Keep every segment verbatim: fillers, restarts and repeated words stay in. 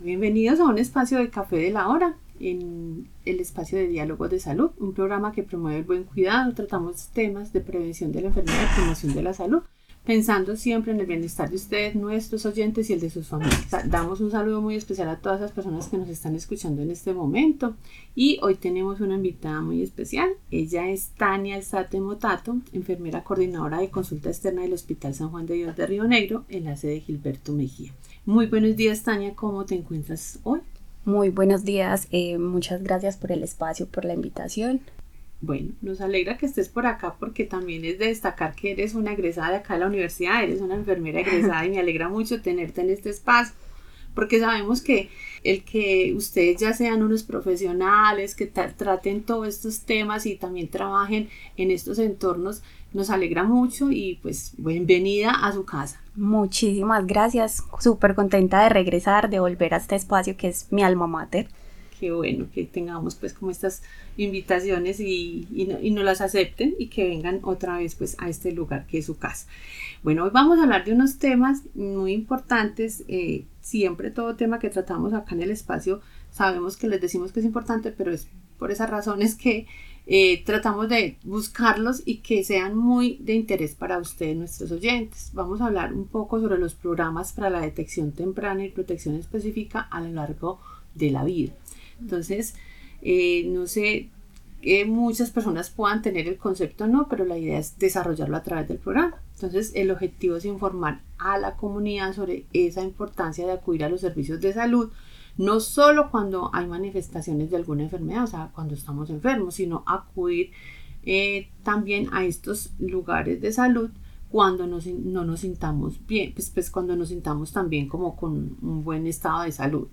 Bienvenidos a un espacio de Café de la Hora, en el espacio de Diálogos de Salud, un programa que promueve el buen cuidado. Tratamos temas de prevención de la enfermedad y promoción de la salud, pensando siempre en el bienestar de ustedes, nuestros oyentes y el de sus familias. Damos un saludo muy especial a todas las personas que nos están escuchando en este momento, y hoy tenemos una invitada muy especial. Ella es Tania Alzate Motato, enfermera coordinadora de consulta externa del Hospital San Juan de Dios de Río Negro, en la sede Gilberto Mejía. Muy buenos días, Tania, ¿cómo te encuentras hoy? Muy buenos días, eh, muchas gracias por el espacio, por la invitación. Bueno, nos alegra que estés por acá, porque también es de destacar que eres una egresada de acá de la universidad, eres una enfermera egresada y me alegra mucho tenerte en este espacio, porque sabemos que el que ustedes ya sean unos profesionales, que tra- traten todos estos temas y también trabajen en estos entornos, nos alegra mucho y pues bienvenida a su casa. Muchísimas gracias, súper contenta de regresar, de volver a este espacio que es mi alma mater. Qué bueno que tengamos pues como estas invitaciones y, y, no, y nos las acepten y que vengan otra vez pues a este lugar que es su casa. Bueno, hoy vamos a hablar de unos temas muy importantes. Eh, siempre todo tema que tratamos acá en el espacio sabemos que les decimos que es importante, pero es por esas razones que eh, tratamos de buscarlos y que sean muy de interés para ustedes, nuestros oyentes. Vamos a hablar un poco sobre los programas para la detección temprana y protección específica a lo largo de la vida. Entonces, eh, no sé que muchas personas puedan tener el concepto o no, pero la idea es desarrollarlo a través del programa. Entonces, el objetivo es informar a la comunidad sobre esa importancia de acudir a los servicios de salud, no solo cuando hay manifestaciones de alguna enfermedad, o sea, cuando estamos enfermos, sino acudir eh, también a estos lugares de salud cuando nos, no nos sintamos bien, pues, pues cuando nos sintamos también como con un buen estado de salud.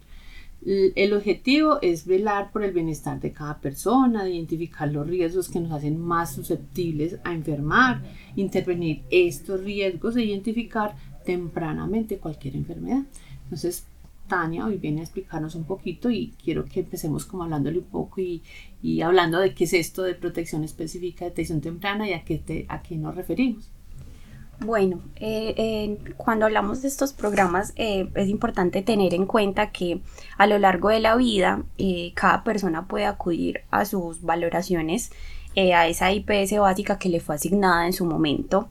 El objetivo es velar por el bienestar de cada persona, identificar los riesgos que nos hacen más susceptibles a enfermar, intervenir estos riesgos e identificar tempranamente cualquier enfermedad. Entonces, Tania hoy viene a explicarnos un poquito y quiero que empecemos como hablándole un poco y, y hablando de qué es esto de protección específica, detección temprana y a qué, te, a qué nos referimos. Bueno, eh, eh, cuando hablamos de estos programas eh, es importante tener en cuenta que a lo largo de la vida eh, cada persona puede acudir a sus valoraciones, eh, a esa I P S básica que le fue asignada en su momento,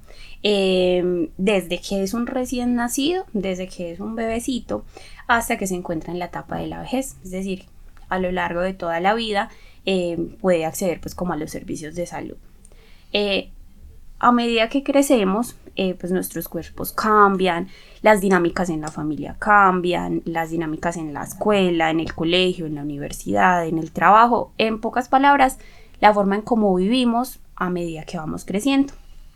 eh, desde que es un recién nacido, desde que es un bebecito, hasta que se encuentra en la etapa de la vejez. Es decir, a lo largo de toda la vida eh, puede acceder pues como a los servicios de salud. Eh, A medida que crecemos, eh, pues nuestros cuerpos cambian, las dinámicas en la familia cambian, las dinámicas en la escuela, en el colegio, en la universidad, en el trabajo. En pocas palabras, la forma en cómo vivimos a medida que vamos creciendo.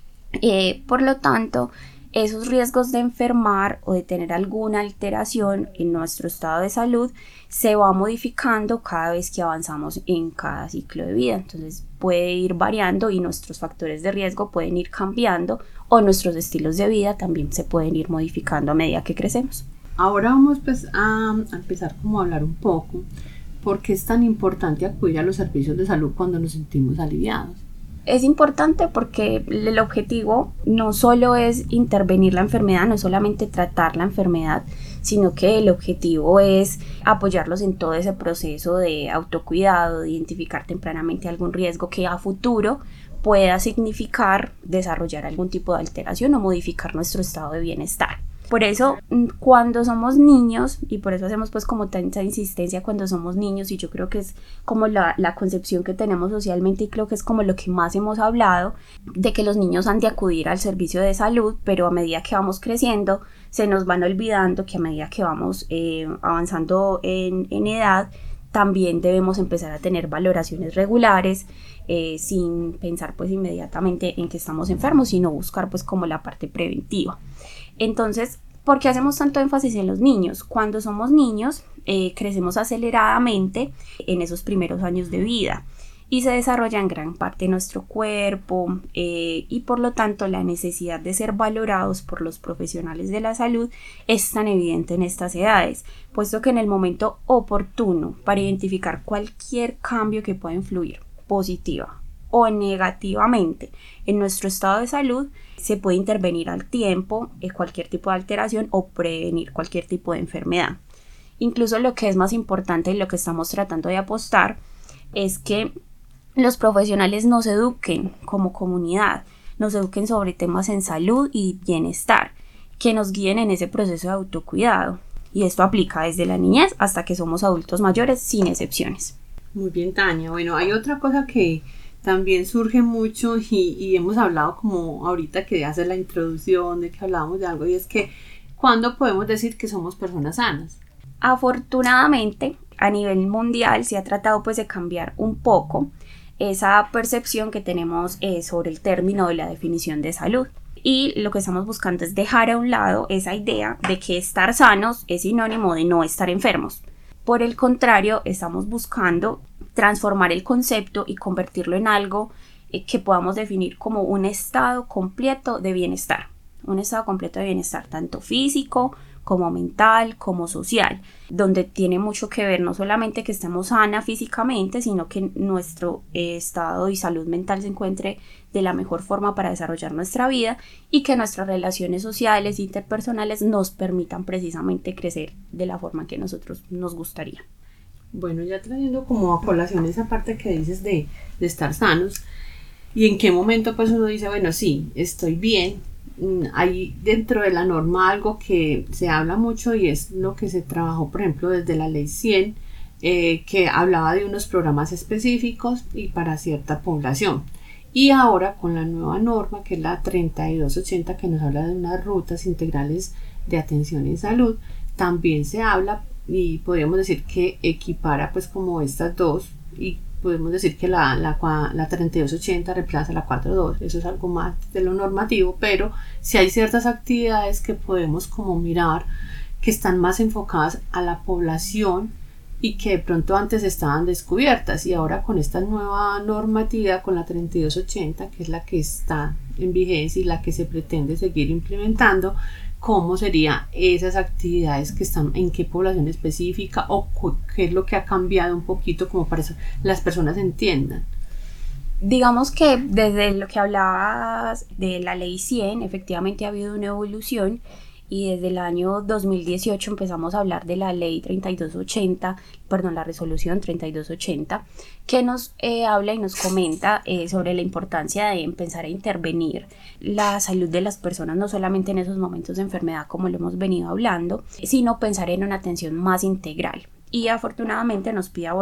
Eh, por lo tanto, esos riesgos de enfermar o de tener alguna alteración en nuestro estado de salud se va modificando cada vez que avanzamos en cada ciclo de vida. Entonces puede ir variando y nuestros factores de riesgo pueden ir cambiando, o nuestros estilos de vida también se pueden ir modificando a medida que crecemos. Ahora vamos pues a, a empezar como a hablar un poco por qué es tan importante acudir a los servicios de salud cuando nos sentimos aliviados. Es importante porque el objetivo no solo es intervenir la enfermedad, no es solamente tratar la enfermedad, sino que el objetivo es apoyarlos en todo ese proceso de autocuidado, de identificar tempranamente algún riesgo que a futuro pueda significar desarrollar algún tipo de alteración o modificar nuestro estado de bienestar. Por eso, cuando somos niños, y por eso hacemos pues como tanta insistencia cuando somos niños, y yo creo que es como la, la concepción que tenemos socialmente, y creo que es como lo que más hemos hablado, de que los niños han de acudir al servicio de salud, pero a medida que vamos creciendo, se nos van olvidando que a medida que vamos eh, avanzando en, en edad, también debemos empezar a tener valoraciones regulares, eh, sin pensar pues inmediatamente en que estamos enfermos, sino buscar pues como la parte preventiva. Entonces, ¿por qué hacemos tanto énfasis en los niños? Cuando somos niños, eh, crecemos aceleradamente en esos primeros años de vida y se desarrolla en gran parte nuestro cuerpo eh, y por lo tanto la necesidad de ser valorados por los profesionales de la salud es tan evidente en estas edades, puesto que en el momento oportuno para identificar cualquier cambio que pueda influir positiva o negativamente en nuestro estado de salud, se puede intervenir al tiempo en cualquier tipo de alteración o prevenir cualquier tipo de enfermedad. Incluso lo que es más importante y lo que estamos tratando de apostar es que los profesionales nos eduquen como comunidad, nos eduquen sobre temas en salud y bienestar, que nos guíen en ese proceso de autocuidado. Y esto aplica desde la niñez hasta que somos adultos mayores, sin excepciones. Muy bien, Tania. Bueno, hay otra cosa que también surge mucho y, y hemos hablado como ahorita que hace la introducción, de que hablábamos de algo, y es que ¿cuándo podemos decir que somos personas sanas? Afortunadamente, a nivel mundial se ha tratado pues de cambiar un poco esa percepción que tenemos eh, sobre el término de la definición de salud. Y lo que estamos buscando es dejar a un lado esa idea de que estar sanos es sinónimo de no estar enfermos. Por el contrario, estamos buscando transformar el concepto y convertirlo en algo eh, que podamos definir como un estado completo de bienestar. Un estado completo de bienestar, tanto físico, como mental, como social, donde tiene mucho que ver no solamente que estemos sana físicamente, sino que nuestro eh, estado y salud mental se encuentre de la mejor forma para desarrollar nuestra vida y que nuestras relaciones sociales e interpersonales nos permitan precisamente crecer de la forma que nosotros nos gustaría. Bueno, ya trayendo como a colación esa parte que dices de, de estar sanos, y en qué momento pues uno dice, bueno, sí, estoy bien. Hay dentro de la norma algo que se habla mucho y es lo que se trabajó, por ejemplo, desde la ley cien, eh, que hablaba de unos programas específicos y para cierta población. Y ahora con la nueva norma, que es la treinta y dos ochenta, que nos habla de unas rutas integrales de atención en salud, también se habla y podríamos decir que equipara pues como estas dos, y podemos decir que la, la, la treinta y dos ochenta reemplaza la cuarenta y dos, eso es algo más de lo normativo, pero si hay ciertas actividades que podemos como mirar que están más enfocadas a la población y que de pronto antes estaban descubiertas, y ahora con esta nueva normativa, con la treinta y dos ochenta, que es la que está en vigencia y la que se pretende seguir implementando, cómo serían esas actividades que están en qué población específica o qué es lo que ha cambiado un poquito como para que las personas entiendan. Digamos que desde lo que hablabas de la ley cien, efectivamente ha habido una evolución, y desde el año dos mil dieciocho empezamos a hablar de la ley treinta y dos ochenta, perdón, la resolución treinta y dos ochenta, que nos eh, habla y nos comenta eh, sobre la importancia de empezar a intervenir la salud de las personas, no solamente en esos momentos de enfermedad como lo hemos venido hablando, sino pensar en una atención más integral. Y afortunadamente nos pide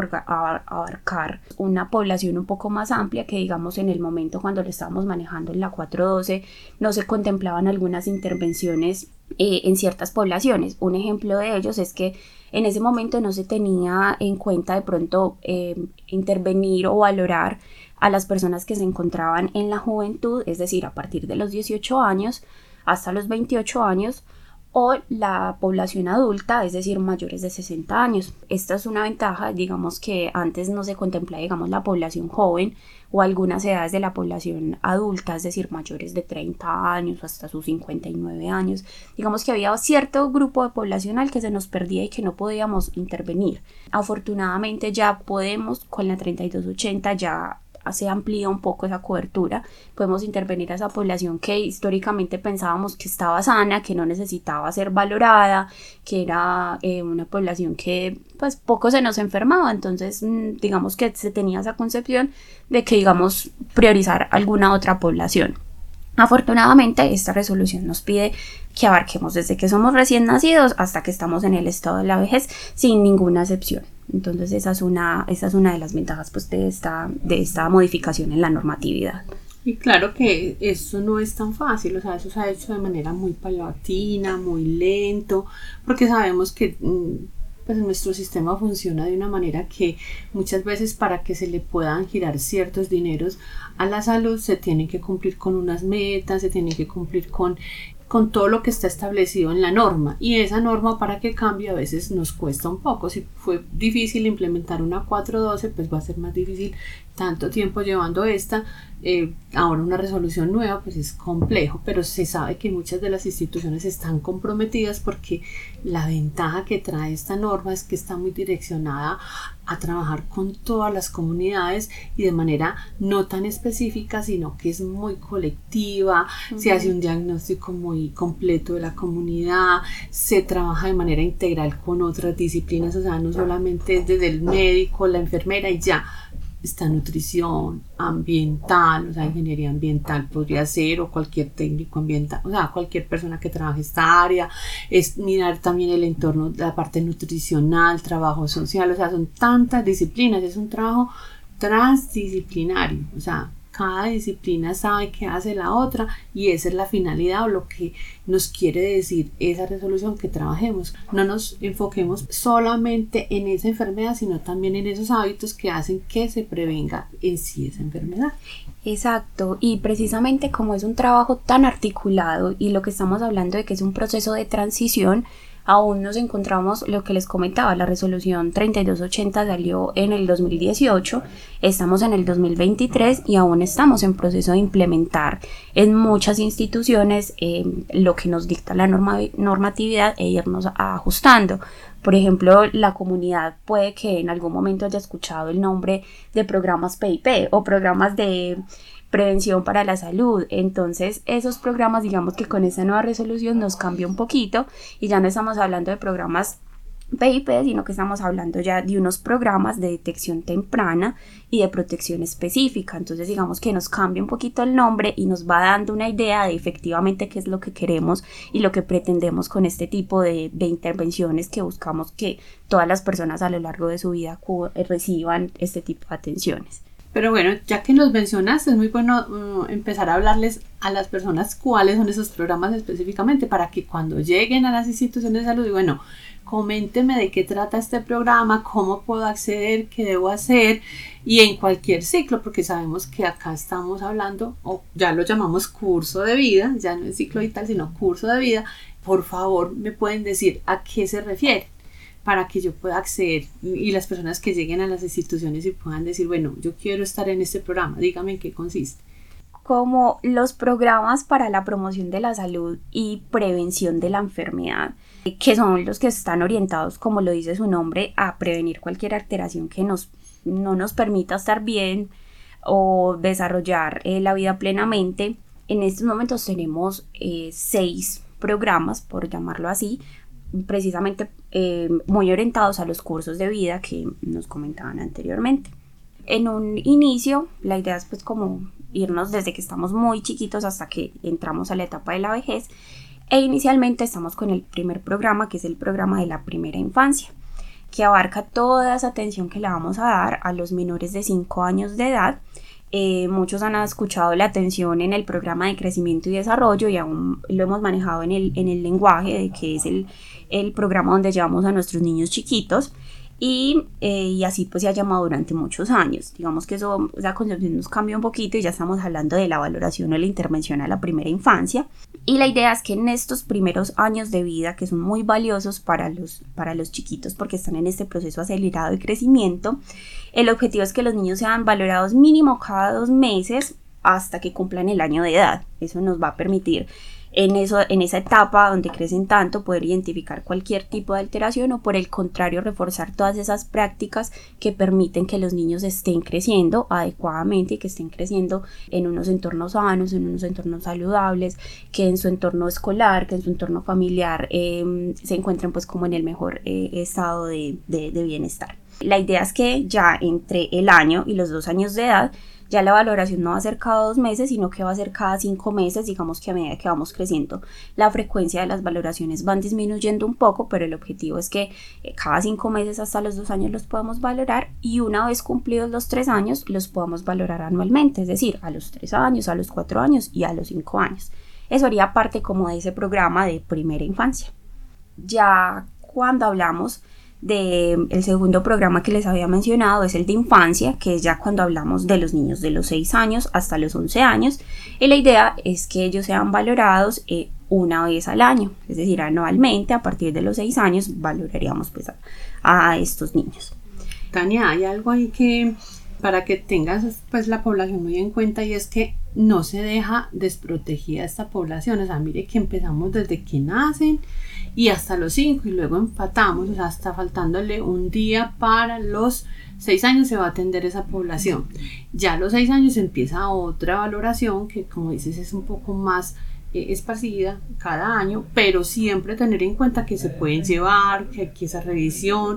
abarcar una población un poco más amplia, que digamos en el momento cuando lo estábamos manejando en la cuatrocientos doce no se contemplaban algunas intervenciones eh, en ciertas poblaciones. Un ejemplo de ellos es que en ese momento no se tenía en cuenta de pronto eh, intervenir o valorar a las personas que se encontraban en la juventud, es decir, a partir de los dieciocho años hasta los veintiocho años, o la población adulta, es decir, mayores de sesenta años. Esta es una ventaja, digamos que antes no se contemplaba, digamos, la población joven o algunas edades de la población adulta, es decir, mayores de treinta años hasta sus cincuenta y nueve años. Digamos que había cierto grupo de población al que se nos perdía y que no podíamos intervenir. Afortunadamente ya podemos, con la treinta y dos ochenta ya se amplía un poco esa cobertura, podemos intervenir a esa población que históricamente pensábamos que estaba sana, que no necesitaba ser valorada, que era eh, una población que pues poco se nos enfermaba. Entonces digamos que se tenía esa concepción de que digamos priorizar alguna otra población. Afortunadamente esta resolución nos pide que abarquemos desde que somos recién nacidos hasta que estamos en el estado de la vejez, sin ninguna excepción. Entonces esa es una, esa es una de las ventajas pues, de, esta, de esta modificación en la normatividad. Y claro que eso no es tan fácil, o sea, eso se ha hecho de manera muy paulatina, muy lento, porque sabemos que pues, nuestro sistema funciona de una manera que muchas veces para que se le puedan girar ciertos dineros a la salud se tienen que cumplir con unas metas, se tienen que cumplir con con todo lo que está establecido en la norma, y esa norma para que cambie a veces nos cuesta un poco. Si fue difícil implementar una cuatrocientos doce, pues va a ser más difícil tanto tiempo llevando esta, eh, ahora una resolución nueva, pues es complejo, pero se sabe que muchas de las instituciones están comprometidas porque la ventaja que trae esta norma es que está muy direccionada a trabajar con todas las comunidades y de manera no tan específica, sino que es muy colectiva. Uh-huh. Se hace un diagnóstico muy completo de la comunidad, se trabaja de manera integral con otras disciplinas, o sea, no solamente desde el médico, la enfermera y ya. Está nutrición ambiental, o sea, ingeniería ambiental podría ser, o cualquier técnico ambiental, o sea, cualquier persona que trabaje esta área, es mirar también el entorno, la parte nutricional, trabajo social, o sea, son tantas disciplinas, es un trabajo transdisciplinario, o sea, cada disciplina sabe qué hace la otra y esa es la finalidad o lo que nos quiere decir esa resolución, que trabajemos, no nos enfoquemos solamente en esa enfermedad, sino también en esos hábitos que hacen que se prevenga en sí esa enfermedad. Exacto, y precisamente como es un trabajo tan articulado y lo que estamos hablando de que es un proceso de transición, aún nos encontramos, lo que les comentaba, la resolución treinta y dos ochenta salió en el dos mil dieciocho, estamos en el dos mil veintitrés y aún estamos en proceso de implementar en muchas instituciones eh, lo que nos dicta la norma, normatividad e irnos ajustando. Por ejemplo, la comunidad puede que en algún momento haya escuchado el nombre de programas P I P o programas de prevención para la salud. Entonces esos programas, digamos que con esta nueva resolución nos cambia un poquito y ya no estamos hablando de programas P I P, sino que estamos hablando ya de unos programas de detección temprana y de protección específica. Entonces digamos que nos cambia un poquito el nombre y nos va dando una idea de efectivamente qué es lo que queremos y lo que pretendemos con este tipo de, de intervenciones que buscamos que todas las personas a lo largo de su vida reciban este tipo de atenciones. Pero bueno, ya que nos mencionaste, es muy bueno uh, empezar a hablarles a las personas cuáles son esos programas específicamente para que cuando lleguen a las instituciones de salud, y bueno, coménteme de qué trata este programa, cómo puedo acceder, qué debo hacer, y en cualquier ciclo, porque sabemos que acá estamos hablando, o ya lo llamamos curso de vida, ya no es ciclo vital, sino curso de vida. Por favor, me pueden decir a qué se refiere, para que yo pueda acceder y las personas que lleguen a las instituciones y puedan decir, bueno, yo quiero estar en este programa, dígame en qué consiste. Como los programas para la promoción de la salud y prevención de la enfermedad, que son los que están orientados, como lo dice su nombre, a prevenir cualquier alteración que nos, no nos permita estar bien o desarrollar eh, la vida plenamente. En estos momentos tenemos eh, seis programas, por llamarlo así, precisamente eh, muy orientados a los cursos de vida que nos comentaban anteriormente. En un inicio, la idea es pues como irnos desde que estamos muy chiquitos hasta que entramos a la etapa de la vejez, e inicialmente estamos con el primer programa, que es el programa de la primera infancia, que abarca toda esa atención que le vamos a dar a los menores de cinco años de edad. Eh, muchos han escuchado la atención en el programa de crecimiento y desarrollo y aún lo hemos manejado en el, en el lenguaje de que es el, el programa donde llevamos a nuestros niños chiquitos y, eh, y así pues se ha llamado durante muchos años. Digamos que eso, esa concepción nos cambia un poquito y ya estamos hablando de la valoración o la intervención a la primera infancia, y la idea es que en estos primeros años de vida, que son muy valiosos para los, para los chiquitos porque están en este proceso acelerado de crecimiento, el objetivo es que los niños sean valorados mínimo cada dos meses hasta que cumplan el año de edad. Eso nos va a permitir en, eso, en esa etapa donde crecen tanto poder identificar cualquier tipo de alteración o por el contrario reforzar todas esas prácticas que permiten que los niños estén creciendo adecuadamente y que estén creciendo en unos entornos sanos, en unos entornos saludables, que en su entorno escolar, que en su entorno familiar eh, se encuentren pues como en el mejor eh, estado de, de, de bienestar. La idea es que ya entre el año y los dos años de edad ya la valoración no va a ser cada dos meses, sino que va a ser cada cinco meses, digamos que a medida que vamos creciendo la frecuencia de las valoraciones van disminuyendo un poco, pero el objetivo es que eh, cada cinco meses hasta los dos años los podamos valorar y una vez cumplidos los tres años los podamos valorar anualmente, es decir, a los tres años, a los cuatro años y a los cinco años. Eso haría parte como de ese programa de primera infancia. Ya cuando hablamos del segundo programa que les había mencionado es el de infancia, que es ya cuando hablamos de los niños de los seis años hasta los once años, y la idea es que ellos sean valorados eh, una vez al año, es decir, anualmente. A partir de los seis años valoraríamos pues a, a estos niños. Tania, hay algo ahí que para que tengas pues la población muy en cuenta, y es que no se deja desprotegida esta población. O sea, mire que empezamos desde que nacen y hasta los cinco y luego empatamos, o sea, hasta faltándole un día para los seis años se va a atender esa población. Ya a los seis años empieza otra valoración que, como dices, es un poco más eh, esparcida cada año, pero siempre tener en cuenta que se pueden llevar, que hay que esa revisión,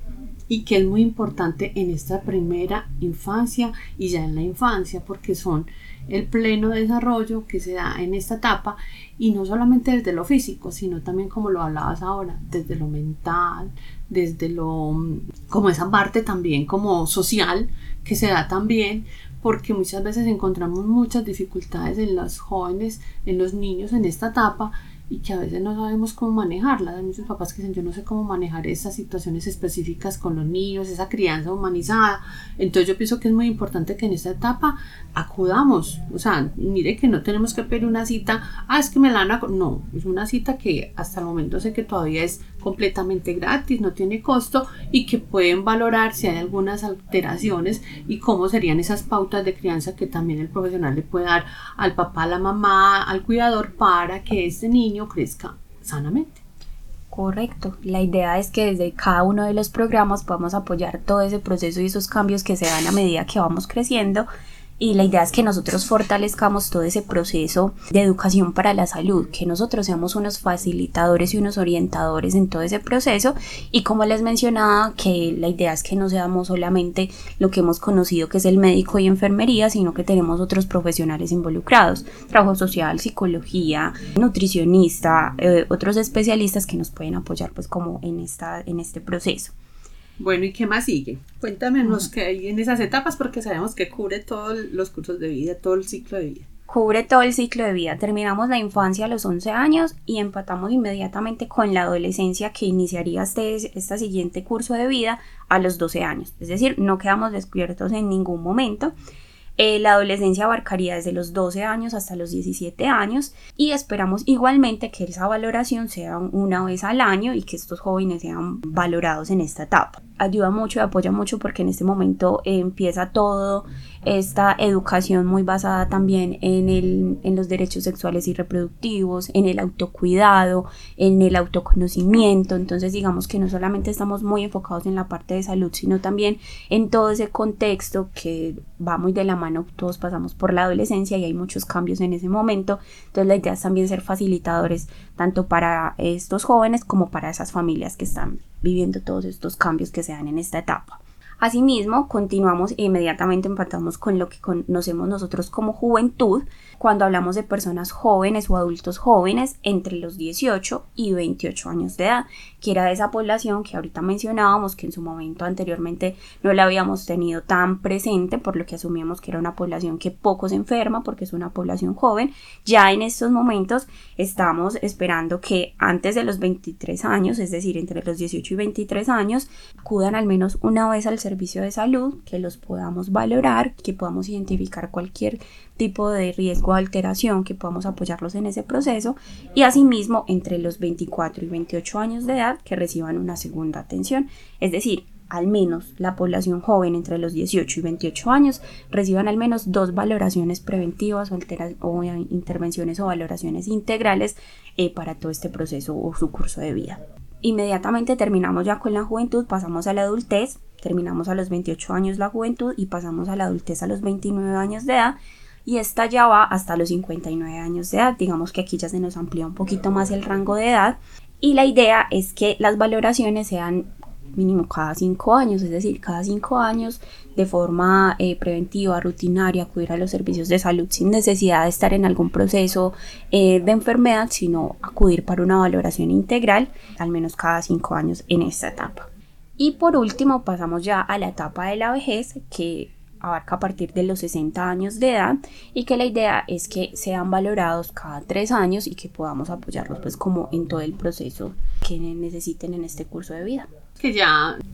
y que es muy importante en esta primera infancia y ya en la infancia, porque son el pleno desarrollo que se da en esta etapa, y no solamente desde lo físico, sino también, como lo hablabas ahora, desde lo mental, desde lo, como esa parte también como social que se da también, porque muchas veces encontramos muchas dificultades en los jóvenes, en los niños en esta etapa, y que a veces no sabemos cómo manejarlas. Hay muchos papás que dicen, yo no sé cómo manejar esas situaciones específicas con los niños, esa crianza humanizada. Entonces yo pienso que es muy importante que en esta etapa acudamos. O sea, mire que no tenemos que pedir una cita, ah, es que me la van a... No, es una cita que hasta el momento sé que todavía es completamente gratis, no tiene costo, y que pueden valorar si hay algunas alteraciones y cómo serían esas pautas de crianza que también el profesional le puede dar al papá, a la mamá, al cuidador, para que este niño crezca sanamente. Correcto. La idea es que desde cada uno de los programas podamos apoyar todo ese proceso y esos cambios que se dan a medida que vamos creciendo. Y la idea es que nosotros fortalezcamos todo ese proceso de educación para la salud, que nosotros seamos unos facilitadores y unos orientadores en todo ese proceso. Y como les mencionaba, que la idea es que no seamos solamente lo que hemos conocido, que es el médico y enfermería, sino que tenemos otros profesionales involucrados: trabajo social, psicología, nutricionista, eh, otros especialistas que nos pueden apoyar pues como en, esta, en este proceso. Bueno, ¿y qué más sigue? Cuéntanos qué hay en esas etapas, porque sabemos que cubre todos los cursos de vida, todo el ciclo de vida. Cubre todo el ciclo de vida. Terminamos la infancia a los once años y empatamos inmediatamente con la adolescencia, que iniciaría este, este siguiente curso de vida a los doce años. Es decir, no quedamos descubiertos en ningún momento. Eh, la adolescencia abarcaría desde los doce años hasta los diecisiete años, y esperamos igualmente que esa valoración sea una vez al año y que estos jóvenes sean valorados en esta etapa. Ayuda mucho y apoya mucho porque en este momento eh, empieza todo esta educación muy basada también en, el, en los derechos sexuales y reproductivos, en el autocuidado, en el autoconocimiento. Entonces digamos que no solamente estamos muy enfocados en la parte de salud, sino también en todo ese contexto que va muy de la mano. Todos pasamos por la adolescencia y hay muchos cambios en ese momento. Entonces la idea es también ser facilitadores tanto para estos jóvenes como para esas familias que están viviendo todos estos cambios que se dan en esta etapa. Asimismo, continuamos e inmediatamente empatamos con lo que conocemos nosotros como juventud, cuando hablamos de personas jóvenes o adultos jóvenes entre los dieciocho y veintiocho años de edad, que era esa población que ahorita mencionábamos, que en su momento anteriormente no la habíamos tenido tan presente, por lo que asumíamos que era una población que poco se enferma porque es una población joven. Ya en estos momentos estamos esperando que antes de los veintitrés años, es decir, entre los dieciocho y veintitrés años, acudan al menos una vez al servicio de salud, que los podamos valorar, que podamos identificar cualquier tipo de riesgo o alteración, que podamos apoyarlos en ese proceso, y asimismo entre los veinticuatro y veintiocho años de edad que reciban una segunda atención, es decir, al menos la población joven entre los dieciocho y veintiocho años reciban al menos dos valoraciones preventivas o, altera- o intervenciones o valoraciones integrales eh, para todo este proceso o su curso de vida. Inmediatamente terminamos ya con la juventud, pasamos a la adultez, terminamos a los veintiocho años la juventud y pasamos a la adultez a los veintinueve años de edad, y esta ya va hasta los cincuenta y nueve años de edad. Digamos que aquí ya se nos amplía un poquito más el rango de edad, y la idea es que las valoraciones sean mínimo cada cinco años, es decir, cada cinco años de forma eh, preventiva, rutinaria, acudir a los servicios de salud sin necesidad de estar en algún proceso eh, de enfermedad, sino acudir para una valoración integral al menos cada cinco años en esta etapa. Y por último pasamos ya a la etapa de la vejez, que abarca a partir de los sesenta años de edad, y que la idea es que sean valorados cada tres años y que podamos apoyarlos pues como en todo el proceso que necesiten en este curso de vida. Que ya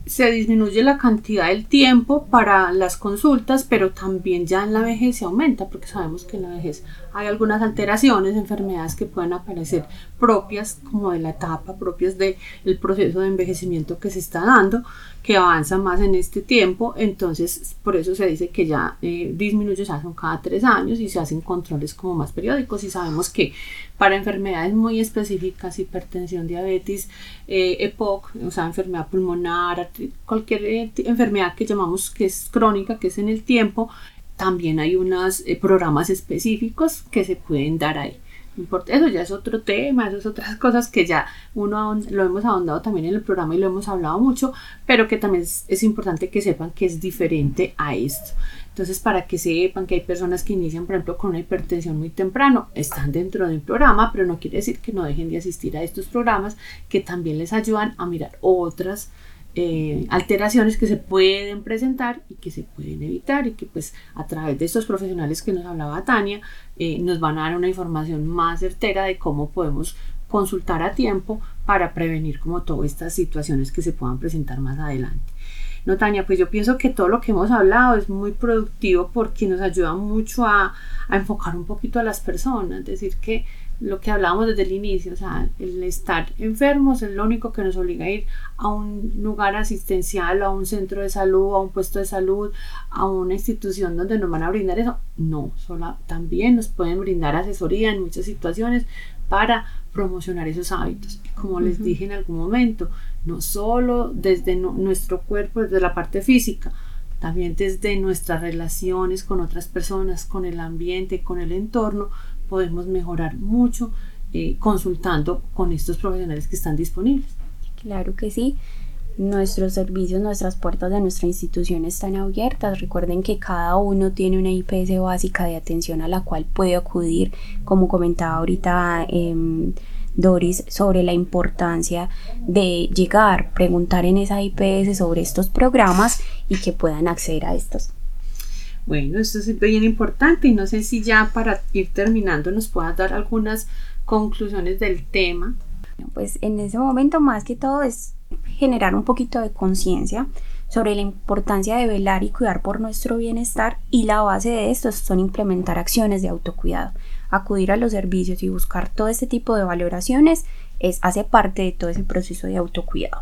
se disminuye la cantidad del tiempo para las consultas, pero también ya en la vejez se aumenta, porque sabemos que en la vejez hay algunas alteraciones, enfermedades que pueden aparecer propias como de la etapa, propias del proceso de envejecimiento que se está dando, que avanza más en este tiempo. Entonces por eso se dice que ya eh, disminuye, se hacen cada tres años y se hacen controles como más periódicos, y sabemos que para enfermedades muy específicas, hipertensión, diabetes, eh, E P O C, o sea, enfermedad pulmonar, cualquier eh, enfermedad que llamamos que es crónica, que es en el tiempo, también hay unos eh, programas específicos que se pueden dar ahí. Eso ya es otro tema, eso es otras cosas que ya uno lo hemos ahondado también en el programa y lo hemos hablado mucho, pero que también es, es importante que sepan que es diferente a esto. Entonces, para que sepan que hay personas que inician, por ejemplo, con una hipertensión muy temprano, están dentro de un programa, pero no quiere decir que no dejen de asistir a estos programas, que también les ayudan a mirar otras Eh, alteraciones que se pueden presentar y que se pueden evitar, y que pues a través de estos profesionales que nos hablaba Tania eh, nos van a dar una información más certera de cómo podemos consultar a tiempo para prevenir como todas estas situaciones que se puedan presentar más adelante. No, Tania, pues yo pienso que todo lo que hemos hablado es muy productivo, porque nos ayuda mucho a, a enfocar un poquito a las personas, es decir, que lo que hablábamos desde el inicio, o sea, el estar enfermos es lo único que nos obliga a ir a un lugar asistencial, a un centro de salud, a un puesto de salud, a una institución donde nos van a brindar eso. No, solo también nos pueden brindar asesoría en muchas situaciones para promocionar esos hábitos. Como les uh-huh. dije en algún momento, no solo desde no, nuestro cuerpo, desde la parte física, también desde nuestras relaciones con otras personas, con el ambiente, con el entorno, podemos mejorar mucho eh, consultando con estos profesionales que están disponibles. Claro que sí. Nuestros servicios, nuestras puertas de nuestra institución están abiertas. Recuerden que cada uno tiene una I P S básica de atención a la cual puede acudir, como comentaba ahorita eh, Doris, sobre la importancia de llegar, preguntar en esa I P S sobre estos programas y que puedan acceder a estos. Bueno, esto es bien importante, y no sé si ya para ir terminando nos puedas dar algunas conclusiones del tema. Pues en ese momento, más que todo, es generar un poquito de conciencia sobre la importancia de velar y cuidar por nuestro bienestar, y la base de esto son implementar acciones de autocuidado. Acudir a los servicios y buscar todo este tipo de valoraciones es, hace parte de todo ese proceso de autocuidado.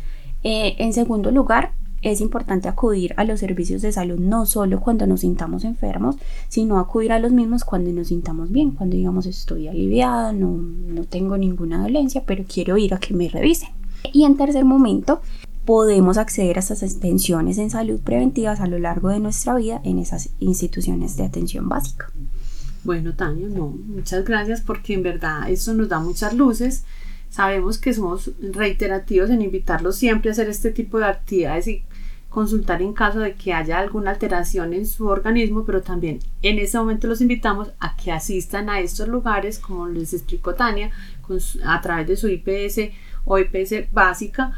Eh, en segundo lugar, es importante acudir a los servicios de salud no solo cuando nos sintamos enfermos, sino acudir a los mismos cuando nos sintamos bien, cuando digamos estoy aliviada, no, no tengo ninguna dolencia, pero quiero ir a que me revisen. Y en tercer momento, podemos acceder a estas atenciones en salud preventivas a lo largo de nuestra vida en esas instituciones de atención básica. Bueno, Tania, no, muchas gracias, porque en verdad eso nos da muchas luces. Sabemos que somos reiterativos en invitarlos siempre a hacer este tipo de actividades y consultar en caso de que haya alguna alteración en su organismo, pero también en este momento los invitamos a que asistan a estos lugares, como les explicó Tania, con su, a través de su I P S o I P S básica,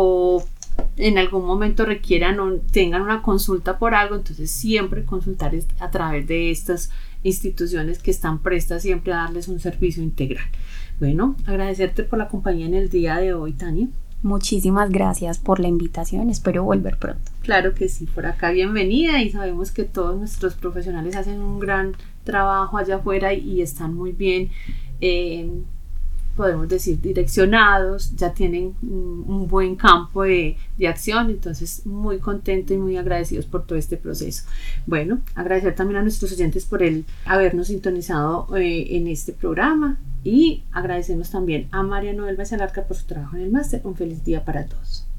o en algún momento requieran o tengan una consulta por algo. Entonces siempre consultar a través de estas instituciones que están prestas siempre a darles un servicio integral. Bueno, agradecerte por la compañía en el día de hoy, Tania. Muchísimas gracias por la invitación, espero volver pronto. Claro que sí, por acá bienvenida, y sabemos que todos nuestros profesionales hacen un gran trabajo allá afuera y, y están muy bien, eh, podemos decir, direccionados, ya tienen un, un buen campo de, de acción, entonces muy contentos y muy agradecidos por todo este proceso. Bueno, agradecer también a nuestros oyentes por el habernos sintonizado eh, en este programa. Y agradecemos también a María Noel Bacelarca por su trabajo en el máster. Un feliz día para todos.